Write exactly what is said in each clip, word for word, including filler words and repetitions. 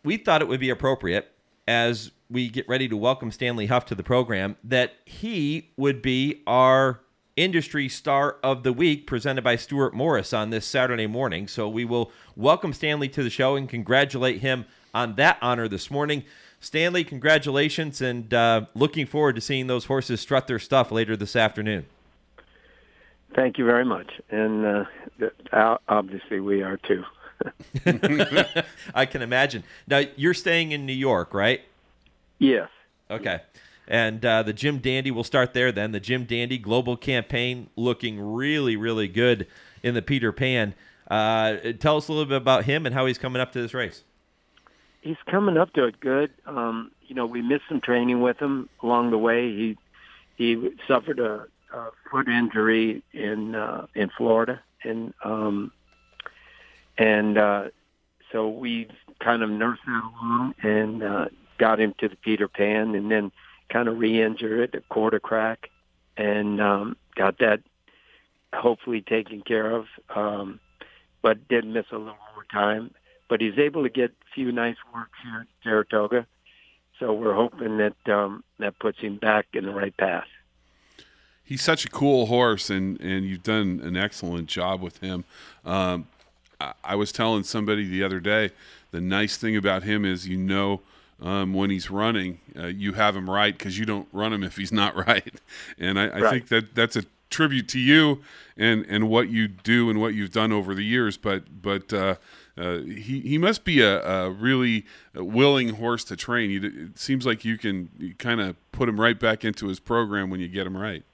we thought it would be appropriate as we get ready to welcome Stanley Huff to the program that he would be our Industry Star of the Week presented by Stuart Morris on this Saturday morning. So we will welcome Stanley to the show and congratulate him on that honor this morning. Stanley, congratulations, and uh, looking forward to seeing those horses strut their stuff later this afternoon. Thank you very much. And uh, obviously we are too. I can imagine. Now, you're staying in New York, right? Yes. Okay. And uh, the Jim Dandy, we'll start there then. The Jim Dandy Global Campaign looking really, really good in the Peter Pan. Uh, tell us a little bit about him and how he's coming up to this race. He's coming up to it good. Um, you know, we missed some training with him along the way. He he suffered a, a foot injury in uh, in Florida, and um, and uh, so we kind of nursed that along and uh, got him to the Peter Pan, and then kind of re-injured it, a quarter crack, and um, got that hopefully taken care of, um, but did miss a little more time. But he's able to get a few nice works here at Saratoga, so we're hoping that um, that puts him back in the right path. He's such a cool horse, and, and you've done an excellent job with him. Um, I, I was telling somebody the other day, the nice thing about him is you know um, when he's running, uh, you have him right because you don't run him if he's not right. And I, I right. think that that's a tribute to you and, and what you do and what you've done over the years. But but uh, uh, he he must be a, a really willing horse to train. You, it seems like you can kind of put him right back into his program when you get him right.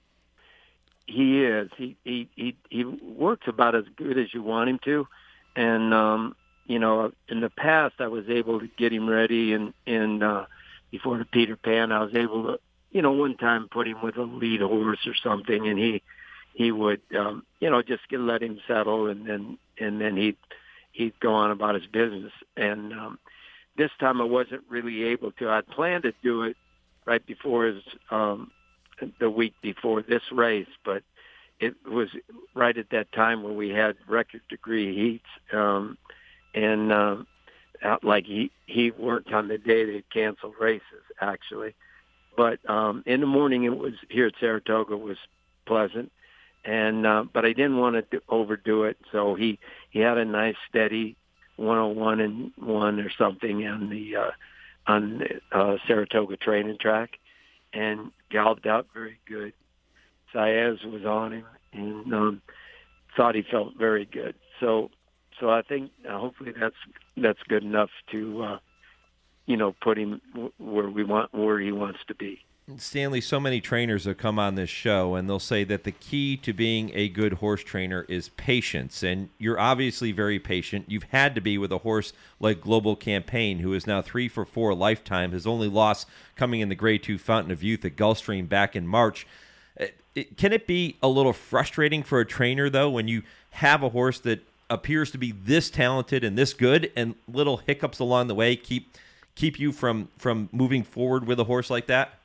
He is. He he he, he works about as good as you want him to, and um, you know, in the past I was able to get him ready, and and uh, before the Peter Pan, I was able to, you know, one time put him with a lead horse or something, and he he would, um, you know, just get, let him settle, and then and then he'd he'd go on about his business. And um, this time I wasn't really able to. I'd planned to do it right before his. Um, the week before this race, but it was right at that time when we had record degree heats, um, and um, out, like he, he worked on the day they canceled races, actually. But um, in the morning, it was here at Saratoga was pleasant, and uh, but I didn't want to overdo it, so he, he had a nice steady one oh one and one or something on the uh, on the uh, Saratoga training track, and galloped out very good. Saez was on him, and um, thought he felt very good. So, so I think uh, hopefully that's that's good enough to, uh, you know, put him w- where we want, where he wants to be. Stanley, so many trainers have come on this show, and they'll say that the key to being a good horse trainer is patience. And you're obviously very patient. You've had to be with a horse like Global Campaign, who is now three for four lifetime, his only loss coming in the Grade Two Fountain of Youth at Gulfstream back in March. It, it, can it be a little frustrating for a trainer, though, when you have a horse that appears to be this talented and this good, and little hiccups along the way keep keep you from, from moving forward with a horse like that?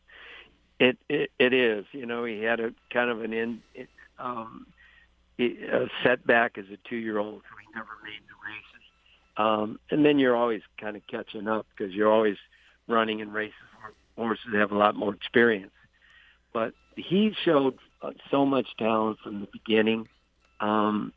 It, it it is. You know, he had a kind of an in, it, um, a setback as a two-year-old, so he never made the races. Um, and then you're always kind of catching up because you're always running in races where horses have a lot more experience. But he showed uh, so much talent from the beginning. Um,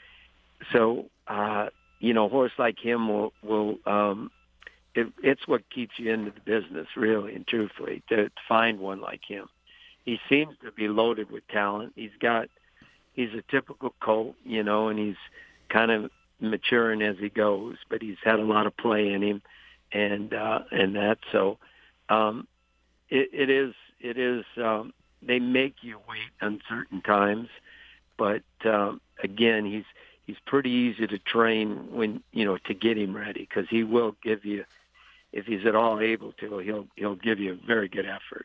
so, uh, you know, a horse like him will, will um, It, it's what keeps you into the business, really and truthfully, to, to find one like him. He seems to be loaded with talent. He's got, he's a typical colt, you know, and he's kind of maturing as he goes, but he's had a lot of play in him, and uh, and that. So um, it, it is, it is. Um, they make you wait uncertain times, but um, again, he's he's pretty easy to train when you know to get him ready because he will give you. If he's at all able to, he'll he'll give you a very good effort.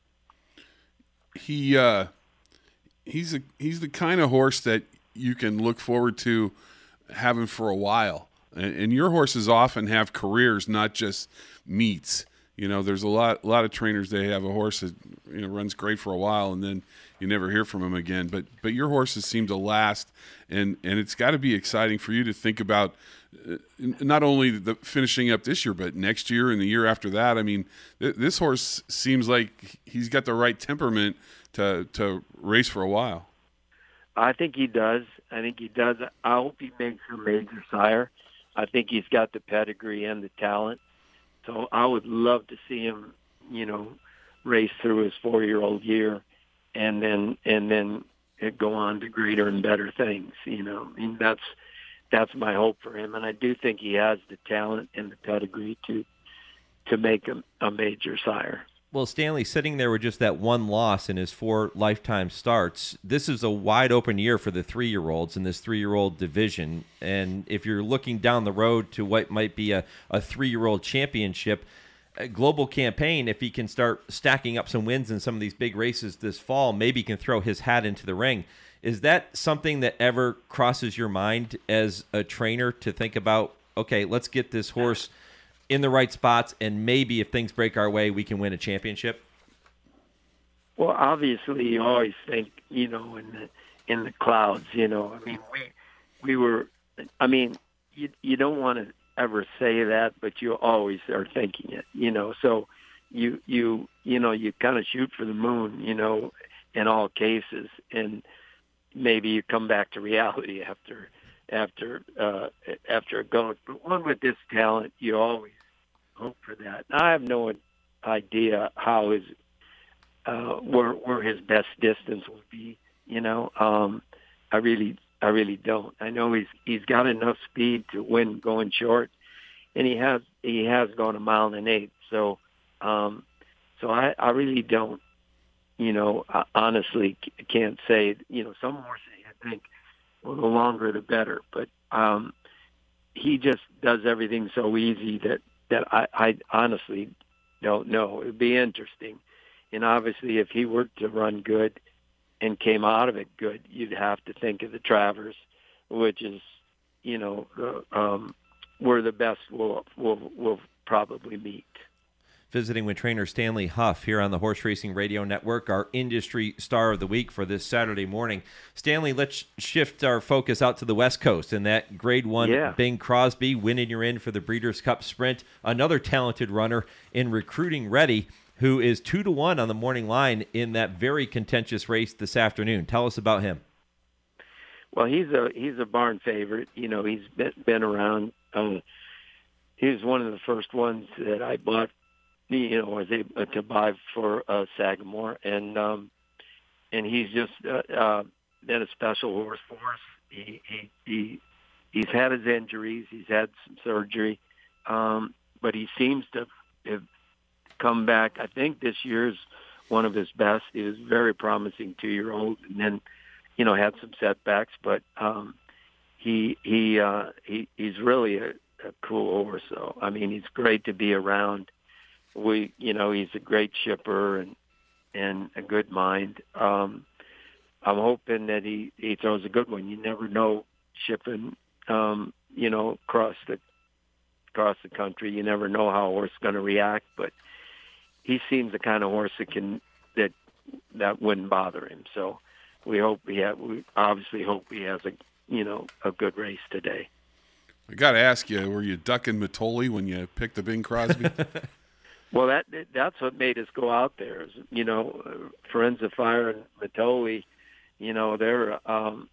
He uh, he's a he's the kind of horse that you can look forward to having for a while. And, and your horses often have careers, not just meets. You know, there's a lot a lot of trainers, they have a horse that, you know, runs great for a while and then you never hear from him again. But but your horses seem to last, and and it's got to be exciting for you to think about uh, not only the finishing up this year, but next year and the year after that. I mean, th- this horse seems like he's got the right temperament to to race for a while. I think he does. I think he does. I hope he makes a major sire. I think he's got the pedigree and the talent. So I would love to see him, you know, race through his four-year-old year, and then and then go on to greater and better things. You know, I mean, that's that's my hope for him, and I do think he has the talent and the pedigree to to make a, a major sire. Well, Stanley, sitting there with just that one loss in his four lifetime starts, this is a wide-open year for the three-year-olds in this three-year-old division. And if you're looking down the road to what might be a, a three-year-old championship, a Global Campaign, if he can start stacking up some wins in some of these big races this fall, maybe can throw his hat into the ring. Is that something that ever crosses your mind as a trainer to think about, okay, let's get this horse in the right spots, and maybe if things break our way, we can win a championship? Well, obviously, you always think, you know, in the in the clouds. You know, I mean, we we were. I mean, you you don't want to ever say that, but you always are thinking it. You know, so you you you know you kind of shoot for the moon. You know, in all cases, and maybe you come back to reality after after uh, after going. But one with this talent, you always hope for that. I have no idea how his uh, where where his best distance will be. You know, um, I really I really don't. I know he's he's got enough speed to win going short, and he has he has gone a mile and an eighth. So um, so I, I really don't. You know, I honestly can't say. You know, some horses I think, well, the longer the better, but um, he just does everything so easy that. that I, I honestly don't know. It would be interesting. And obviously, if he were to run good and came out of it good, you'd have to think of the Travers, which is, you know, uh, um, where the best will will will probably meet. Visiting with trainer Stanley Huff here on the Horse Racing Radio Network, our industry star of the week for this Saturday morning. Stanley, let's shift our focus out to the West Coast and that Grade One yeah. Bing Crosby winning your in for the Breeders' Cup Sprint. Another talented runner in Recruiting Ready, who is two to one on the morning line in that very contentious race this afternoon. Tell us about him. Well, he's a he's a barn favorite. You know, he's been, been around. Um, he was one of the first ones that I bought. You know, was able to buy for uh, Sagamore, and um, and he's just uh, uh, been a special horse for us. He he he he's had his injuries, he's had some surgery, um, but he seems to have come back. I think this year's one of his best. He was a very promising two-year-old, and then you know had some setbacks, but um, he he uh, he he's really a, a cool horse. So I mean, he's great to be around. We, you know, he's a great shipper and and a good mind. Um, I'm hoping that he, he throws a good one. You never know shipping, um, you know, across the across the country. You never know how a horse is going to react, but he seems the kind of horse that can that that wouldn't bother him. So we hope he ha- we obviously hope he has a you know a good race today. I got to ask you, were you ducking Mitole when you picked the Bing Crosby? Well, that that's what made us go out there. Is, you know, uh, Forenza Fire and Mitole, you know, they're um,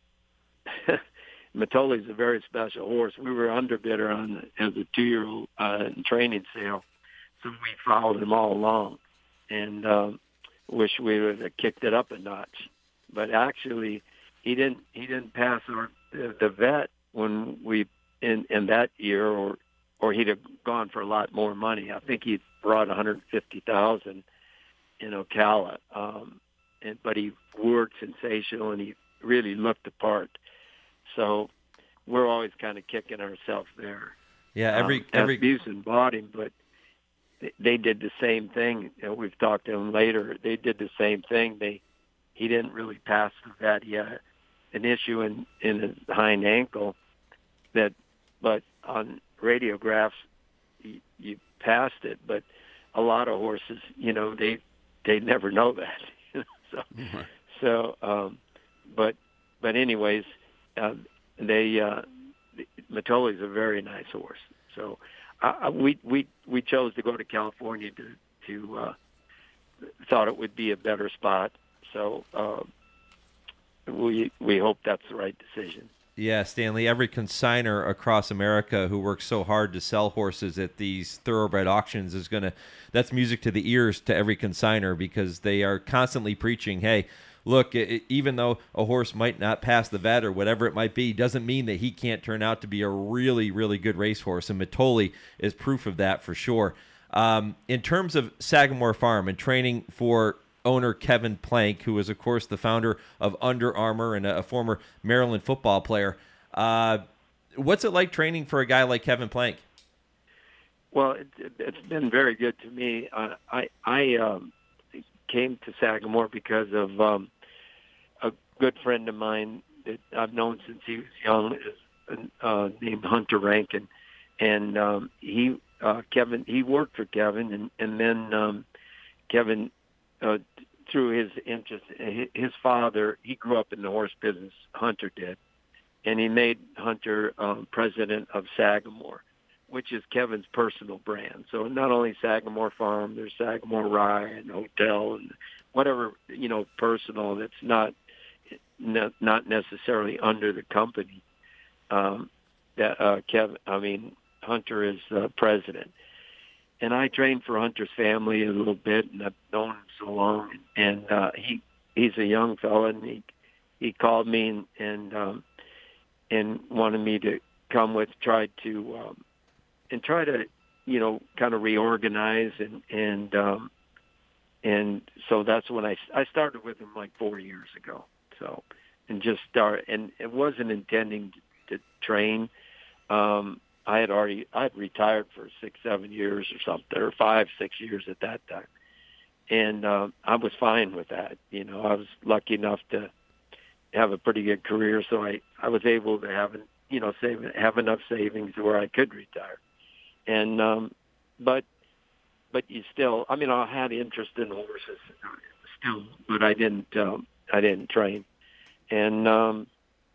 Mitole's a very special horse. We were underbidder on as a two-year-old uh, in training sale, so we followed him all along, and um, wish we would have kicked it up a notch. But actually, he didn't. He didn't pass our the, the vet when we in in that year, or or he'd have gone for a lot more money. I think he brought one hundred fifty thousand in Ocala, um, and but he worked sensational and he really looked the part. So we're always kind of kicking ourselves there. Yeah, every um, every Asmussen bought him, but they, they did the same thing. You know, we've talked to them later. They did the same thing. They he didn't really pass the vet. He had an issue in in his hind ankle that, but on radiographs you, you passed it. But a lot of horses, you know, they they never know that. so, Right. so, um, but but anyways, uh, they uh, Mitoli's a very nice horse. So uh, we we we chose to go to California to to uh, thought it would be a better spot. So uh, we we hope that's the right decision. Yeah, Stanley, every consignor across America who works so hard to sell horses at these thoroughbred auctions is going to, that's music to the ears to every consignor, because they are constantly preaching, hey, look, it, even though a horse might not pass the vet or whatever it might be, doesn't mean that he can't turn out to be a really, really good racehorse. And Mitoli is proof of that for sure. Um, in terms of Sagamore Farm and training for owner Kevin Plank, who is, of course, the founder of Under Armour and a, a former Maryland football player. Uh, what's it like training for a guy like Kevin Plank? Well, it, it's been very good to me. Uh, I I um, came to Sagamore because of um, a good friend of mine that I've known since he was young, uh, named Hunter Rankin, and um, he uh, Kevin he worked for Kevin, and and then um, Kevin. Uh, through his interest, his father, he grew up in the horse business, Hunter did, and he made Hunter um, president of Sagamore, which is Kevin's personal brand. So not only Sagamore Farm, there's Sagamore Rye and Hotel and whatever, you know, personal that's not not necessarily under the company. Um, that uh, Kevin, I mean, Hunter is uh, president. And I trained for Hunter's family a little bit, and I've known him so long. And uh, he he's a young fella, and he he called me and and, um, and wanted me to come with, tried to um, and try to you know kind of reorganize and and um, and so that's when I I started with him like four years ago. So and just start, and it wasn't intending to, to train. Um, I had already, I had retired for six, seven years or something, or five, six years at that time. And uh, I was fine with that. You know, I was lucky enough to have a pretty good career, so I, I was able to have, you know, save, have enough savings where I could retire. And, um, but, but you still, I mean, I had interest in horses still, but I didn't, um, I didn't train. And, um,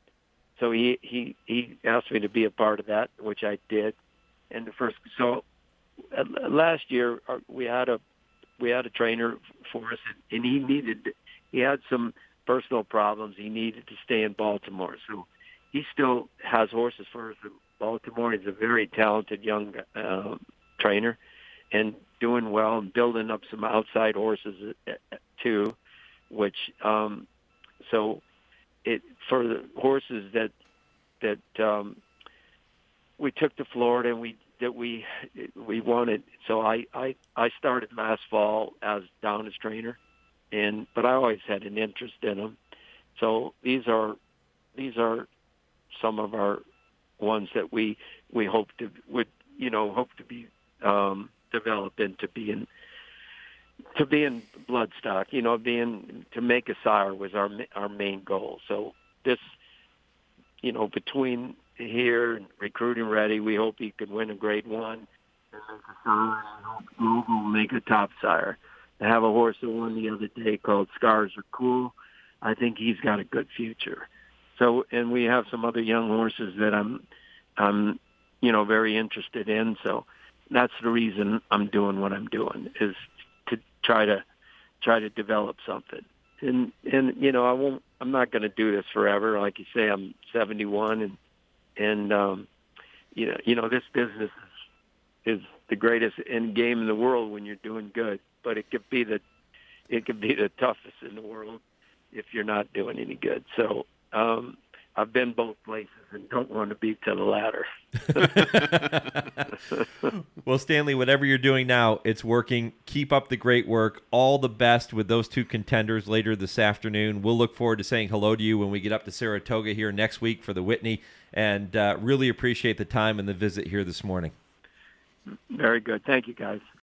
So he, he, he asked me to be a part of that, which I did. And the first, so uh, last year uh, we had a, we had a trainer for us, and, and he needed, he had some personal problems. He needed to stay in Baltimore. So he still has horses for us in Baltimore. He's a very talented young uh, trainer and doing well and building up some outside horses too, which, um, so, It for the horses that that um, we took to Florida and we that we we wanted. So I, I, I started last fall as down as trainer, and but I always had an interest in them. So these are these are some of our ones that we we hope to would you know hope to be um, develop into being. To be in bloodstock, you know, being to make a sire was our our main goal. So this, you know, between here and recruiting ready, we hope he could win a grade one and make a sire, and hope Google will make a top sire. I have a horse that won the other day called Scars Are Cool. I think he's got a good future. So, and we have some other young horses that I'm, I'm, you know, very interested in. So that's the reason I'm doing what I'm doing is. Try to try to develop something, and and you know I won't. I'm not going to do this forever. Like you say, I'm seventy-one, and and um, you know you know this business is, is the greatest end game in the world when you're doing good. But it could be the it could be the toughest in the world if you're not doing any good. So um, I've been both places and don't want to be to the latter. Well, Stanley, whatever you're doing now, it's working. Keep up the great work. All the best with those two contenders later this afternoon. We'll look forward to saying hello to you when we get up to Saratoga here next week for the Whitney, and uh, really appreciate the time and the visit here this morning. Very good. Thank you, guys.